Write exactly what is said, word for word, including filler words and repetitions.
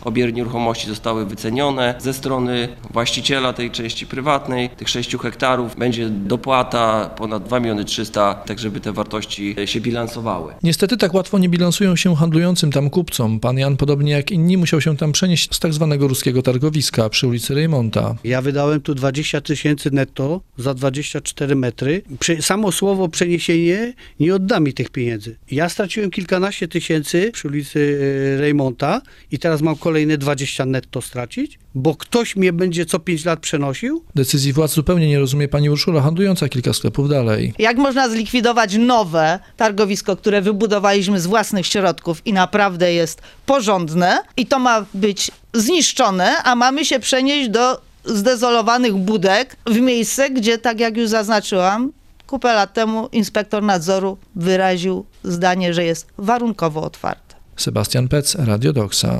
Obie nieruchomości zostały wycenione ze strony właściciela tej części prywatnej, tych sześciu hektarów. Będzie dopłata ponad dwa miliony trzysta, tak żeby te wartości się bilansowały. Niestety tak łatwo nie bilansują się handlującym tam kupcom. Pan Jan, podobnie jak inni, musiał się tam przenieść z tak zwanego ruskiego targowiska przy ulicy Rejmonta. Ja wydałem tu dwadzieścia tysięcy netto za dwadzieścia cztery metry. Samo słowo przeniesienie nie odda mi tych pieniędzy. Ja straciłem kilkanaście tysięcy przy ulicy Rejmonta i teraz mam kolejne dwadzieścia netto stracić, bo ktoś mnie będzie co pięć lat przenosił? Decyzji władz zupełnie nie rozumie pani Urszula, handlująca kilka sklepów dalej. Jak można zlikwidować nowe targowisko, które wybudowaliśmy z własnych środków i naprawdę jest porządne i to ma być zniszczone, a mamy się przenieść do zdezolowanych budek w miejsce, gdzie, tak jak już zaznaczyłam, kupę lat temu inspektor nadzoru wyraził zdanie, że jest warunkowo otwarte. Sebastian Pec, Radio Doxa.